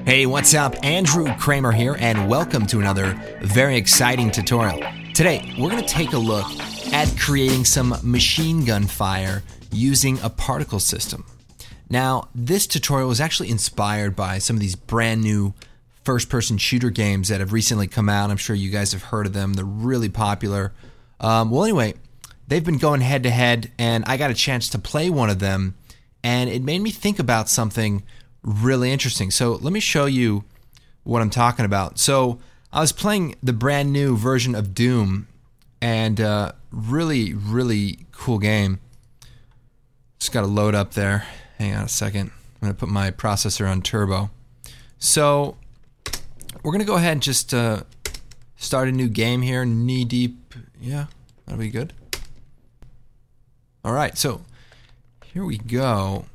Hey, what's up? Andrew Kramer here, and welcome to another very exciting tutorial. Today, we're going to take a look at creating some machine gun fire using a particle system. Now, this tutorial was actually inspired by some of these brand new first-person shooter games that have recently come out. I'm sure you guys have heard of them. They're really popular. Anyway, they've been going head-to-head, and I got a chance to play one of them, and it made me think about something really interesting. So let me show you what I'm talking about. So I was playing the brand new version of Doom, and really cool game. Just got to load up there. Hang on a second. I'm going to put my processor on turbo. So we're going to go ahead and just start a new game here. Knee deep. Yeah, that'll be good. All right, so here we go.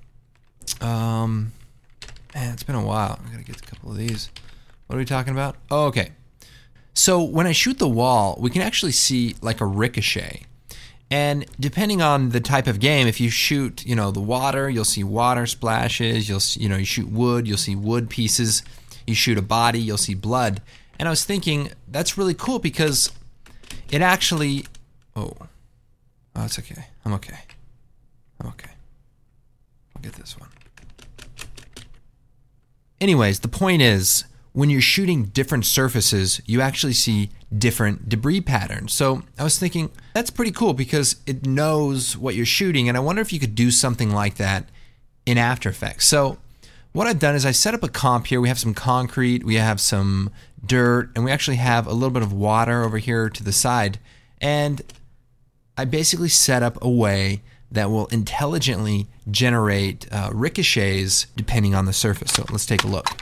Man, it's been a while. I gotta get a couple of these. What are we talking about? Oh, okay. So when I shoot the wall, we can actually see like a ricochet. And depending on the type of game, if you shoot, the water, you'll see water splashes. You shoot wood, you'll see wood pieces. You shoot a body, you'll see blood. And I was thinking that's really cool because it actually. Oh, it's okay. I'm okay. I'll get this one. Anyways, the point is, when you're shooting different surfaces, you actually see different debris patterns. So I was thinking, that's pretty cool because it knows what you're shooting, and I wonder if you could do something like that in After Effects. So what I've done is I set up a comp here. We have some concrete, we have some dirt, and we actually have a little bit of water over here to the side. And I basically set up a way that will intelligently generate ricochets depending on the surface. So let's take a look.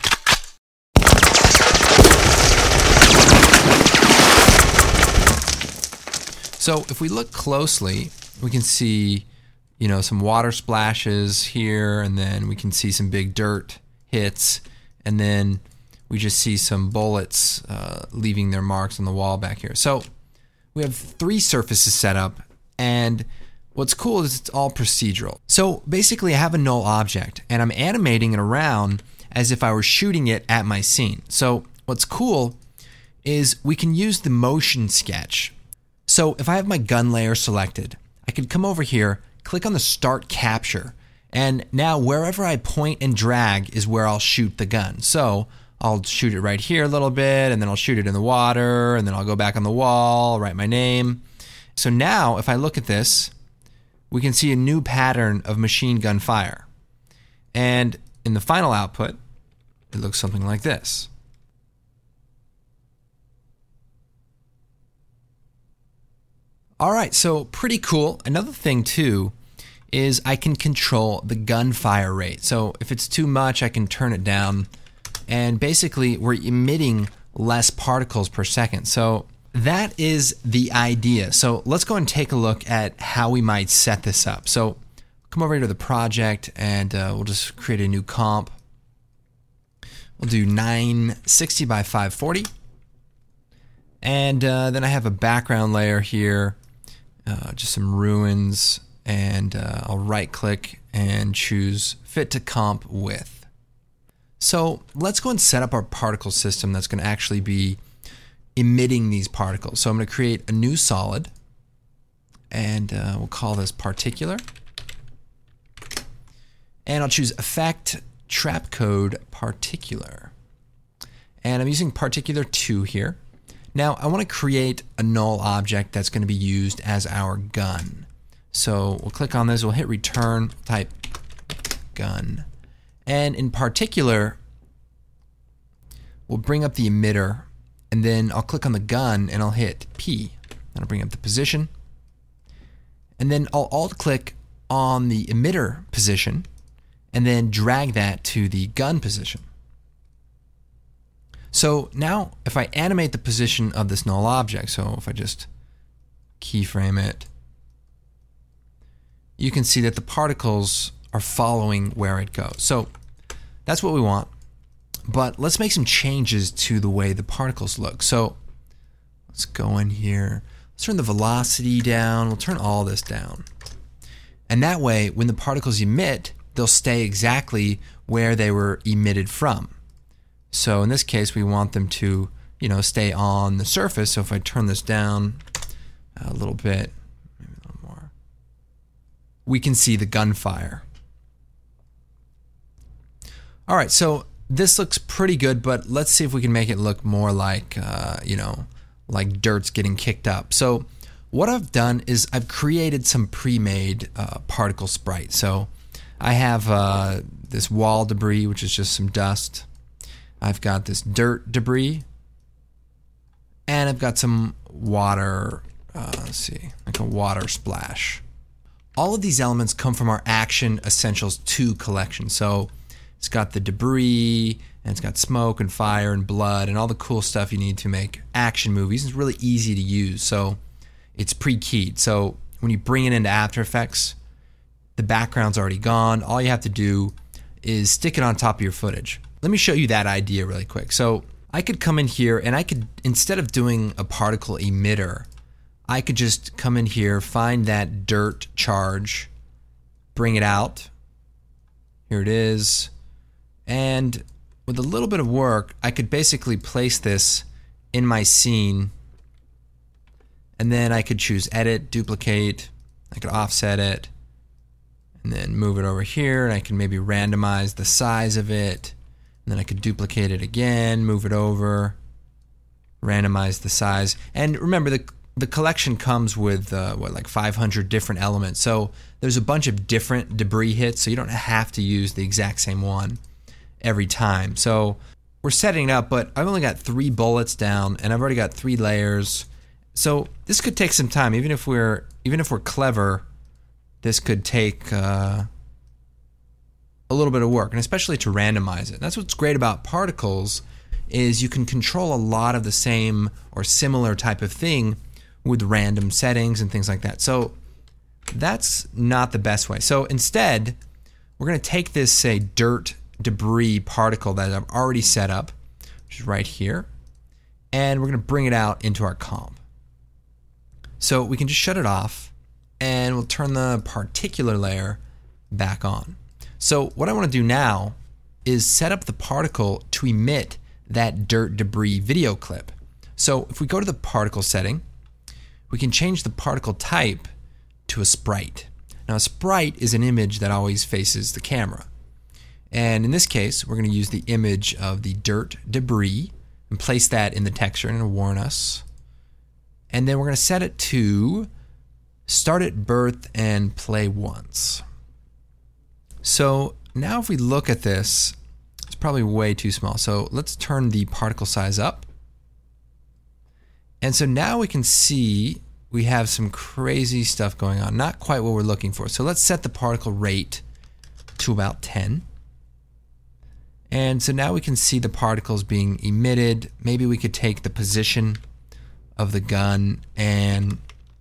So if we look closely, we can see, some water splashes here, and then we can see some big dirt hits, and then we just see some bullets leaving their marks on the wall back here. So we have 3 surfaces set up, and what's cool is it's all procedural. So basically I have a null object and I'm animating it around as if I were shooting it at my scene. So what's cool is we can use the motion sketch. So if I have my gun layer selected, I could come over here, click on the start capture, and now wherever I point and drag is where I'll shoot the gun. So I'll shoot it right here a little bit, and then I'll shoot it in the water, and then I'll go back on the wall, write my name. So now if I look at this, we can see a new pattern of machine gun fire. And in the final output, it looks something like this. All right, so pretty cool. Another thing too is I can control the gunfire rate. So if it's too much, I can turn it down. And basically, we're emitting less particles per second. So that is the idea. So let's go and take a look at how we might set this up. So come over here to the project, and we'll just create a new comp. We'll do 960 by 540. And then I have a background layer here, just some ruins, and I'll right click and choose fit to comp with. So let's go and set up our particle system that's going to actually be emitting these particles. So I'm going to create a new solid, and we'll call this particular. And I'll choose effect trap code particular. And I'm using particular 2 here. Now I want to create a null object that's going to be used as our gun. So we'll click on this, we'll hit return, type gun. And in particular, we'll bring up the emitter, and then I'll click on the gun and I'll hit P. That'll bring up the position. And then I'll alt-click on the emitter position and then drag that to the gun position. So now if I animate the position of this null object, so if I just keyframe it, you can see that the particles are following where it goes. So that's what we want. But let's make some changes to the way the particles look. So let's go in here. Let's turn the velocity down. We'll turn all this down. And that way, when the particles emit, they'll stay exactly where they were emitted from. So in this case, we want them to, stay on the surface. So if I turn this down a little bit, maybe a little more, we can see the gunfire. All right, so this looks pretty good, but let's see if we can make it look more like, like dirt's getting kicked up. So what I've done is I've created some pre-made particle sprite. So I have this wall debris, which is just some dust. I've got this dirt debris, and I've got some water, let's see, like a water splash. All of these elements come from our Action Essentials 2 collection. So it's got the debris, and it's got smoke and fire and blood and all the cool stuff you need to make action movies. It's really easy to use, so it's pre-keyed. So when you bring it into After Effects, the background's already gone. All you have to do is stick it on top of your footage. Let me show you that idea really quick. So I could come in here and I could, instead of doing a particle emitter, I could just come in here, find that dirt charge, bring it out. Here it is. And with a little bit of work, I could basically place this in my scene, and then I could choose Edit, Duplicate, I could offset it, and then move it over here, and I can maybe randomize the size of it, and then I could duplicate it again, move it over, randomize the size. And remember, the collection comes with, like 500 different elements, so there's a bunch of different debris hits, so you don't have to use the exact same one every time. So we're setting it up, but I've only got 3 bullets down, and I've already got 3 layers. So this could take some time. Even if we're clever, this could take a little bit of work, and especially to randomize it. And that's what's great about particles, is you can control a lot of the same or similar type of thing with random settings and things like that. So that's not the best way. So instead, we're going to take this, say, dirt debris particle that I've already set up, which is right here, and we're going to bring it out into our comp. So we can just shut it off, and we'll turn the particular layer back on. So what I want to do now is set up the particle to emit that dirt debris video clip. So if we go to the particle setting, we can change the particle type to a sprite. Now a sprite is an image that always faces the camera. And in this case, we're going to use the image of the dirt debris and place that in the texture, and it'll warn us. And then we're going to set it to start at birth and play once. So now if we look at this, it's probably way too small. So let's turn the particle size up. And so now we can see we have some crazy stuff going on. Not quite what we're looking for. So let's set the particle rate to about 10. And so now we can see the particles being emitted. Maybe we could take the position of the gun and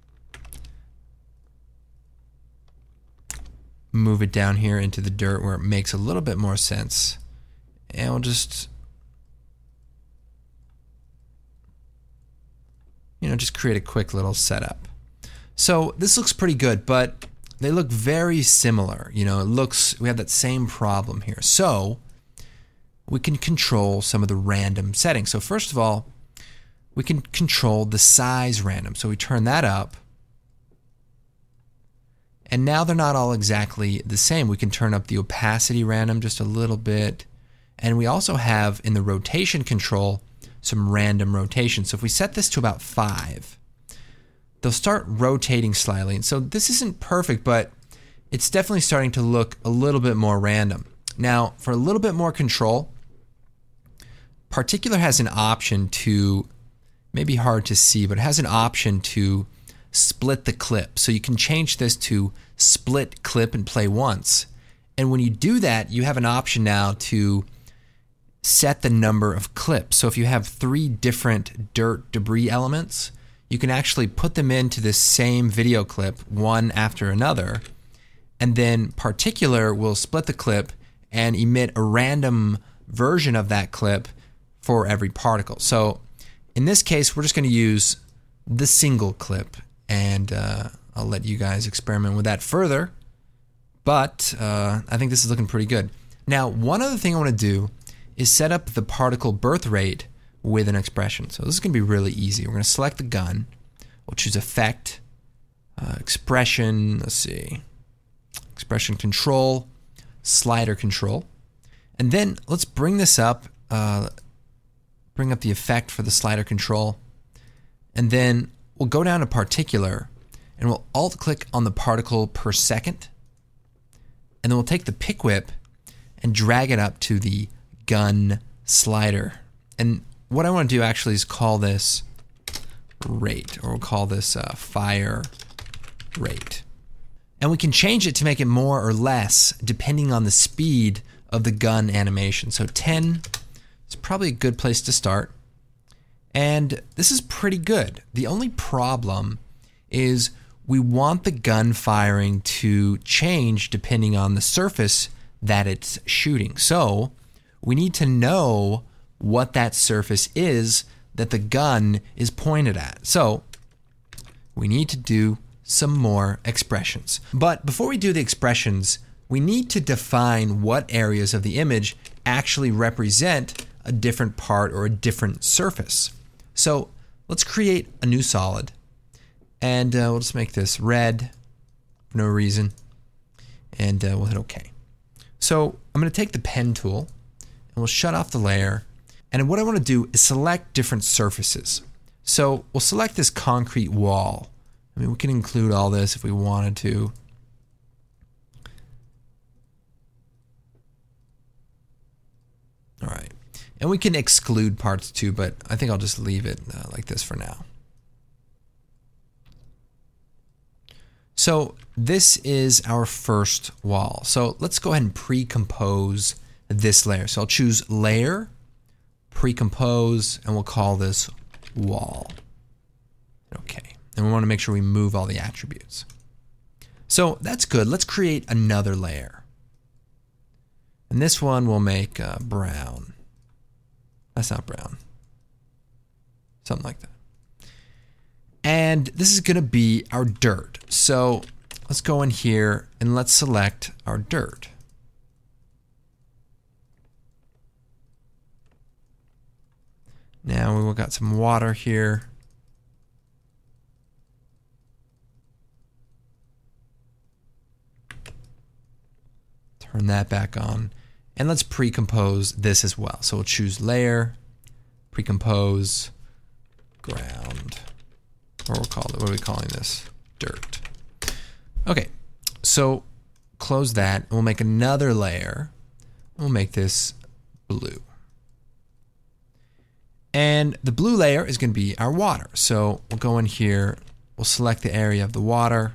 move it down here into the dirt where it makes a little bit more sense. And we'll just, just create a quick little setup. So this looks pretty good, but they look very similar. We have that same problem here. So we can control some of the random settings. So first of all, we can control the size random. So we turn that up. And now they're not all exactly the same. We can turn up the opacity random just a little bit. And we also have in the rotation control some random rotation. So if we set this to about 5, they'll start rotating slightly. And so this isn't perfect, but it's definitely starting to look a little bit more random. Now, for a little bit more control, Particular has an option to, maybe hard to see, but it has an option to split the clip. So you can change this to split clip and play once. And when you do that, you have an option now to set the number of clips. So if you have 3 different dirt debris elements, you can actually put them into this same video clip one after another. And then Particular will split the clip and emit a random version of that clip for every particle. So in this case, we're just going to use the single clip, and I'll let you guys experiment with that further. But I think this is looking pretty good. Now, one other thing I want to do is set up the particle birth rate with an expression. So this is going to be really easy. We're going to select the gun. We'll choose effect, expression, let's see, expression control, slider control. And then let's bring this up, bring up the effect for the slider control. And then we'll go down to particular and we'll alt click on the particle per second. And then we'll take the pick whip and drag it up to the gun slider. And what I want to do actually is call this rate, or we'll call this fire rate. And we can change it to make it more or less depending on the speed of the gun animation. So 10 is probably a good place to start. And this is pretty good. The only problem is we want the gun firing to change depending on the surface that it's shooting. So we need to know what that surface is that the gun is pointed at. So we need to do some more expressions. But before we do the expressions, we need to define what areas of the image actually represent a different part or a different surface. So let's create a new solid. And we'll just make this red for no reason. And we'll hit OK. So I'm going to take the pen tool and we'll shut off the layer. And what I want to do is select different surfaces. So we'll select this concrete wall. I mean, we can include all this if we wanted to. All right. And we can exclude parts too, but I think I'll just leave it like this for now. So this is our first wall. So let's go ahead and pre-compose this layer. So I'll choose layer, pre-compose, and we'll call this wall. Okay, and we want to make sure we move all the attributes. So that's good. Let's create another layer. And this one we'll make brown. That's not brown. Something like that. And this is going to be our dirt. So let's go in here and let's select our dirt. Now we've got some water here. Turn that back on. And let's pre-compose this as well. So we'll choose layer, pre-compose, ground. Or we'll call it, what are we calling this? Dirt. Okay, so close that. We'll make another layer. We'll make this blue. And the blue layer is going to be our water. So we'll go in here. We'll select the area of the water.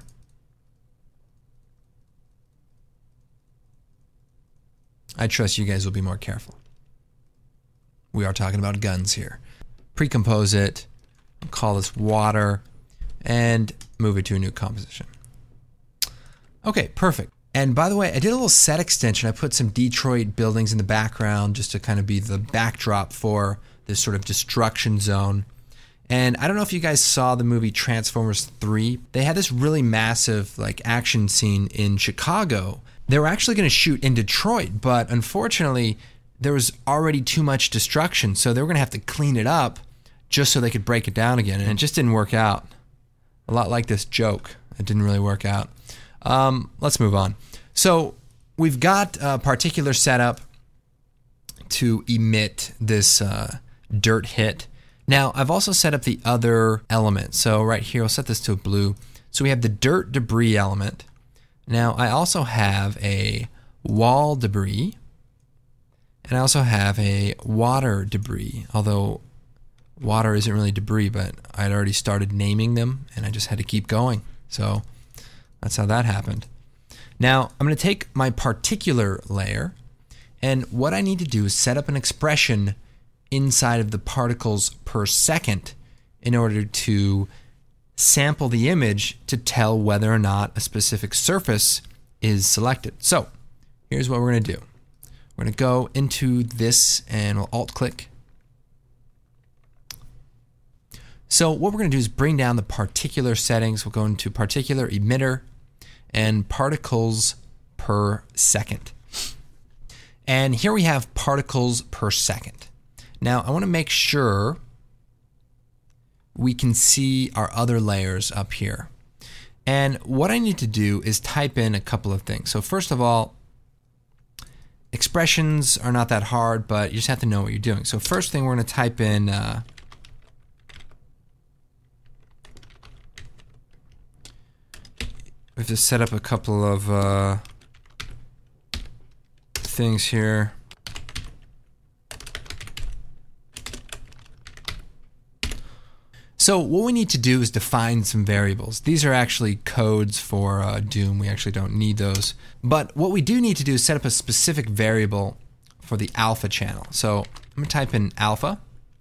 I trust you guys will be more careful. We are talking about guns here. Pre-compose it. Call this water and move it to a new composition. Okay, perfect. And by the way, I did a little set extension. I put some Detroit buildings in the background just to kind of be the backdrop for this sort of destruction zone. And I don't know if you guys saw the movie Transformers 3. They had this really massive action scene in Chicago. They were actually going to shoot in Detroit, but unfortunately there was already too much destruction, so they were going to have to clean it up just so they could break it down again, and it just didn't work out. A lot like this joke. It didn't really work out. Let's move on. So we've got a particular setup to emit this dirt hit. Now, I've also set up the other element. So right here, I'll set this to a blue. So we have the dirt debris element. Now, I also have a wall debris, and I also have a water debris, although water isn't really debris, but I'd already started naming them, and I just had to keep going. So that's how that happened. Now, I'm going to take my particular layer, and what I need to do is set up an expression inside of the particles per second in order to sample the image to tell whether or not a specific surface is selected. So here's what we're going to do. We're going to go into this and we'll alt-click. So what we're going to do is bring down the particular settings. We'll go into particular emitter and particles per second. And here we have particles per second. Now I want to make sure we can see our other layers up here. And what I need to do is type in a couple of things. So first of all, expressions are not that hard, but you just have to know what you're doing. So first thing, we're going to type in we have to set up a couple of things here. So what we need to do is define some variables. These are actually codes for Doom. We actually don't need those. But what we do need to do is set up a specific variable for the alpha channel. So I'm going to type in alpha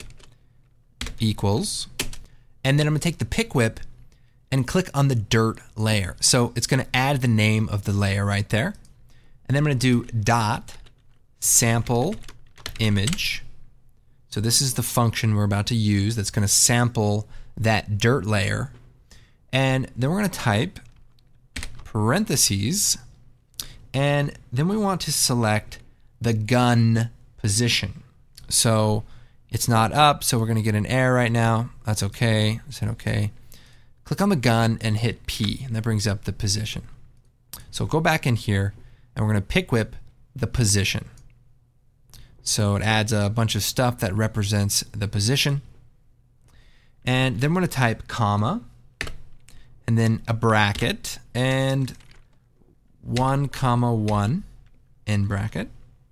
equals, and then I'm going to take the pick whip and click on the dirt layer. So it's going to add the name of the layer right there. And then I'm going to do dot sample image. So this is the function we're about to use that's going to sample that dirt layer. And then we're going to type parentheses, and then we want to select the gun position. So it's not up, so we're going to get an error right now. That's okay. I said okay. Click on the gun and hit P, and that brings up the position. So go back in here, and we're going to pick whip the position. So it adds a bunch of stuff that represents the position. And then we're going to type comma, and then a bracket, and 1, 1 end bracket.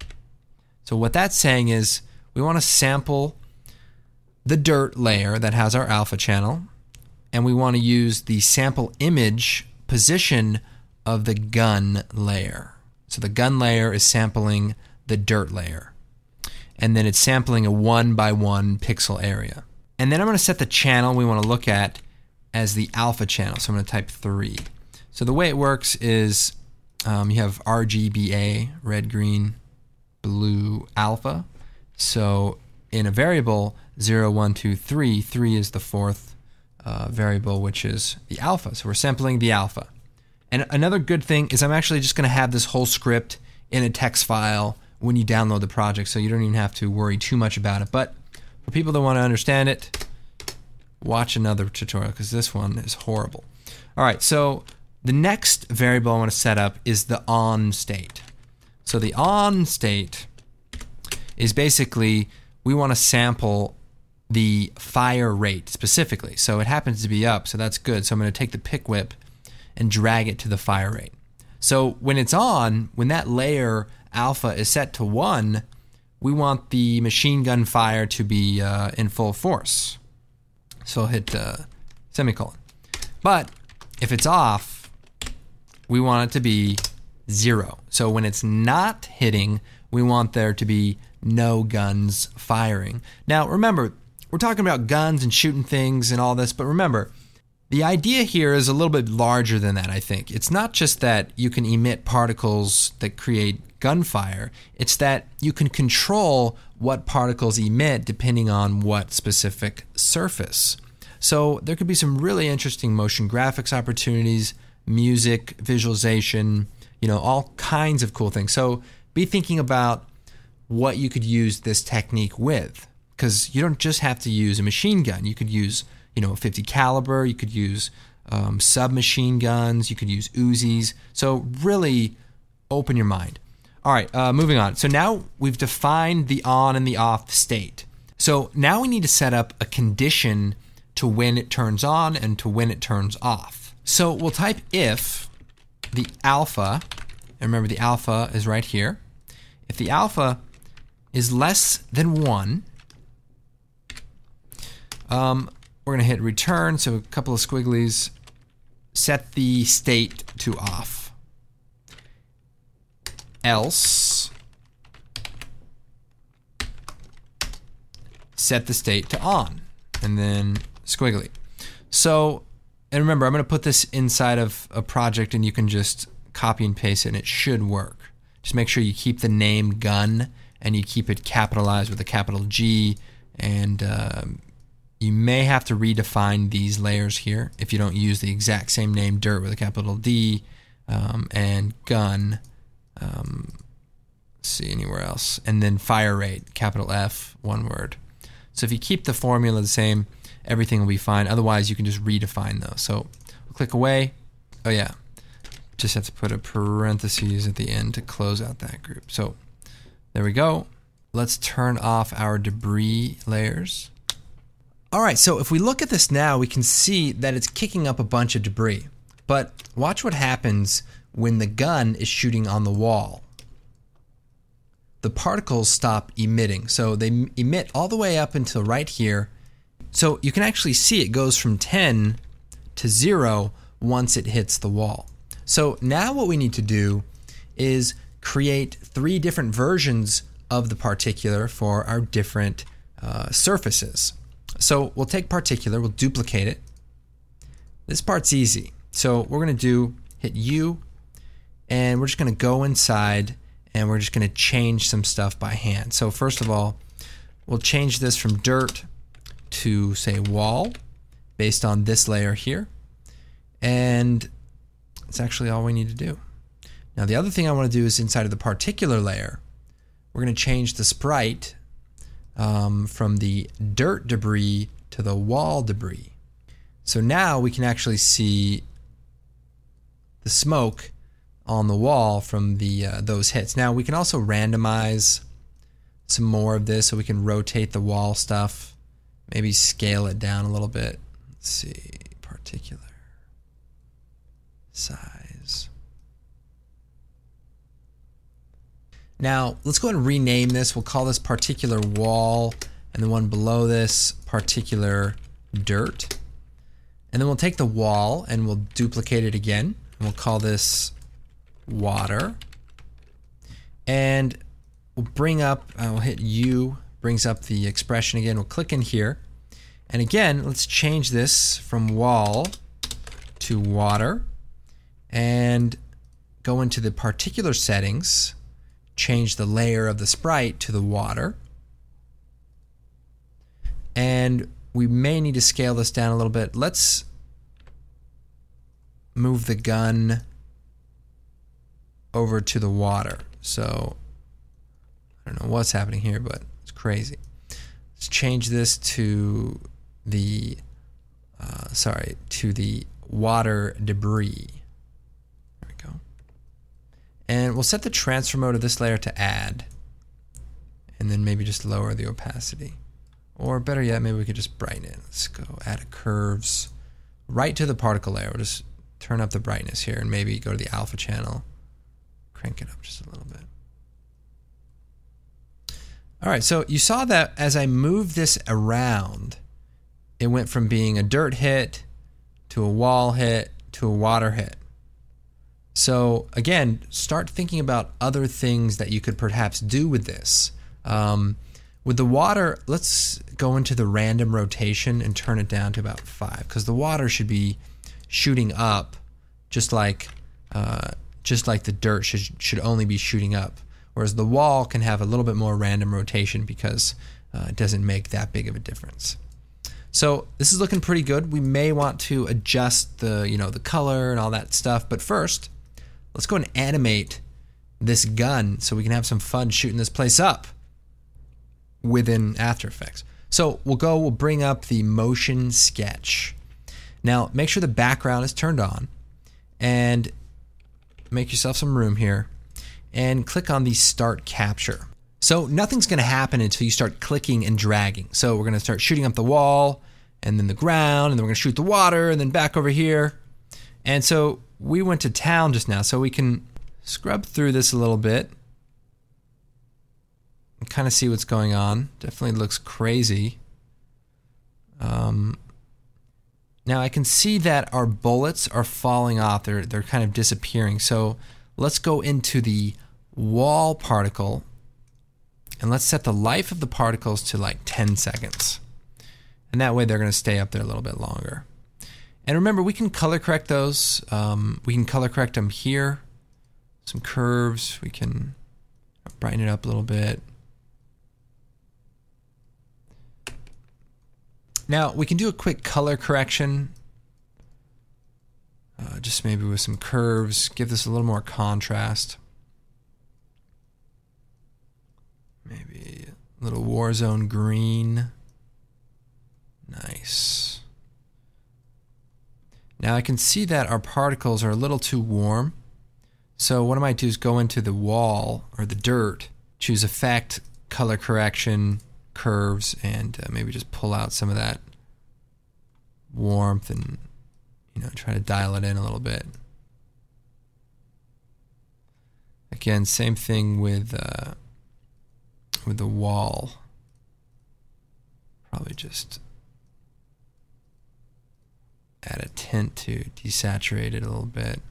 So what that's saying is we want to sample the dirt layer that has our alpha channel, and we want to use the sample image position of the gun layer. So the gun layer is sampling the dirt layer. And then it's sampling a 1 by 1 pixel area. And then I'm going to set the channel we want to look at as the alpha channel. So I'm going to type 3. So the way it works is you have RGBA, red, green, blue, alpha. So in a variable 0, 1, 2, 3, 3 is the fourth variable, which is the alpha. So we're sampling the alpha. And another good thing is I'm actually just going to have this whole script in a text file when you download the project, so you don't even have to worry too much about it. But for people that want to understand it, watch another tutorial, because this one is horrible. All right, so the next variable I want to set up is the on state. So the on state is basically we want to sample the fire rate specifically. So it happens to be up, so that's good. So I'm going to take the pick whip and drag it to the fire rate. So when it's on, when that layer alpha is set to 1, we want the machine gun fire to be in full force. So I'll hit semicolon. But if it's off, we want it to be 0. So when it's not hitting, we want there to be no guns firing. Now remember, we're talking about guns and shooting things and all this, but remember, the idea here is a little bit larger than that, I think. It's not just that you can emit particles that create gunfire, it's that you can control what particles emit depending on what specific surface. So there could be some really interesting motion graphics opportunities, music, visualization, all kinds of cool things. So be thinking about what you could use this technique with, because you don't just have to use a machine gun. You could use a 50 caliber, you could use submachine guns, you could use Uzis. So really open your mind. All right, moving on. So now we've defined the on and the off state. So now we need to set up a condition to when it turns on and to when it turns off. So we'll type if the alpha, and remember the alpha is right here. If the alpha is less than 1, we're going to hit return, so a couple of squigglies, set the state to off. Else, set the state to on, and then squiggly. So, and remember, I'm going to put this inside of a project and you can just copy and paste it and it should work. Just make sure you keep the name gun and you keep it capitalized with a capital G, and you may have to redefine these layers here if you don't use the exact same name, dirt with a capital D, and gun. see anywhere else. And then fire rate, capital F, one word. So if you keep the formula the same, everything will be fine. Otherwise, you can just redefine those. So we'll click away. Oh yeah, just have to put a parentheses at the end to close out that group. So there we go. Let's turn off our debris layers. All right, so if we look at this now, we can see that it's kicking up a bunch of debris. But watch what happens when the gun is shooting on the wall. The particles stop emitting. So they emit all the way up until right here. So you can actually see it goes from 10 to 0 once it hits the wall. So now what we need to do is create 3 different versions of the particular for our different surfaces. So we'll take particular, we'll duplicate it. This part's easy. So we're going to hit U, and we're just going to go inside, and we're just going to change some stuff by hand. So first of all, we'll change this from dirt to, say, wall, based on this layer here. And that's actually all we need to do. Now the other thing I want to do is inside of the particular layer, we're going to change the sprite from the dirt debris to the wall debris. So now we can actually see the smoke on the wall from the those hits. Now we can also randomize some more of this, so we can rotate the wall stuff, maybe scale it down a little bit. Let's see, particular size. Now let's go ahead and rename this. We'll call this particular wall, and the one below this particular dirt. And then we'll take the wall and we'll duplicate it again, and we'll call this water. And we'll bring up, we'll hit U, brings up the expression again. We'll click in here, and again let's change this from wall to water, and go into the particular settings, change the layer of the sprite to the water, and we may need to scale this down a little bit. Let's move the gun over to the water. So I don't know what's happening here, but it's crazy. Let's change this to the to the water debris. There we go. And we'll set the transfer mode of this layer to add, and then maybe just lower the opacity. Or better yet, maybe we could just brighten it. Let's go add a curves right to the particle layer. We'll just turn up the brightness here, and maybe go to the alpha channel, crank it up just a little bit. All right, so you saw that as I moved this around, it went from being a dirt hit to a wall hit to a water hit. So again, start thinking about other things that you could perhaps do with this. With the water, let's go into the random rotation and turn it down to about 5, because the water should be shooting up, just like the dirt should only be shooting up. Whereas the wall can have a little bit more random rotation because it doesn't make that big of a difference. So this is looking pretty good. We may want to adjust the color and all that stuff, but first, let's go and animate this gun so we can have some fun shooting this place up within After Effects. So we'll bring up the motion sketch. Now make sure the background is turned on, and make yourself some room here, and click on the Start Capture. So nothing's going to happen until you start clicking and dragging. So we're going to start shooting up the wall, and then the ground, and then we're going to shoot the water, and then back over here. And so we went to town just now, so we can scrub through this a little bit and kind of see what's going on. Definitely looks crazy. Now I can see that our bullets are falling off. They're kind of disappearing. So let's go into the wall particle, and let's set the life of the particles to like 10 seconds. And that way they're going to stay up there a little bit longer. And remember, we can color correct those. We can color correct them here. Some curves. We can brighten it up a little bit. Now we can do a quick color correction. Just maybe with some curves. Give this a little more contrast. Little Warzone green. Nice. Now I can see that our particles are a little too warm. So what I might do is go into the wall or the dirt, choose Effect, Color Correction, Curves, and maybe just pull out some of that warmth and, you know, try to dial it in a little bit. Again, same thing with the wall. Probably just add a tint to desaturate it a little bit.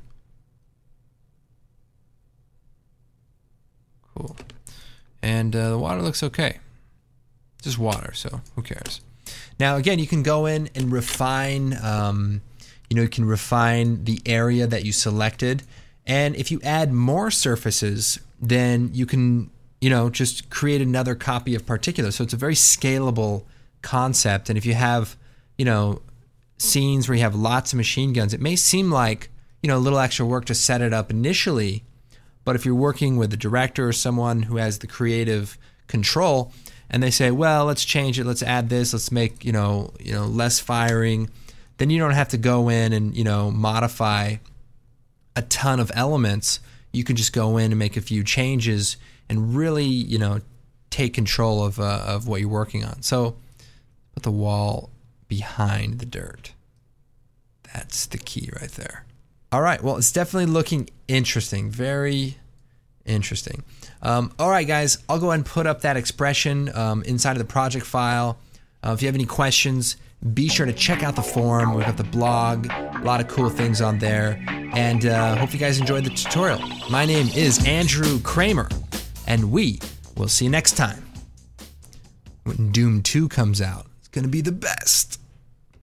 Cool. And the water looks okay. Just water, so who cares? Now, again, you can go in and refine, you can refine the area that you selected. And if you add more surfaces, then you can, just create another copy of particulate. So it's a very scalable concept. And if you have, scenes where you have lots of machine guns, it may seem like, a little extra work to set it up initially. But if you're working with a director or someone who has the creative control, and they say, well, let's change it, let's add this, let's make, less firing, then you don't have to go in and, modify a ton of elements. You can just go in and make a few changes and really, take control of what you're working on. So put the wall behind the dirt. That's the key right there. All right, well, it's definitely looking interesting, very interesting. All right, guys, I'll go ahead and put up that expression inside of the project file. If you have any questions, be sure to check out the forum. We've got the blog, a lot of cool things on there. And hope you guys enjoyed the tutorial. My name is Andrew Kramer, and we will see you next time. When Doom 2 comes out, it's going to be the best.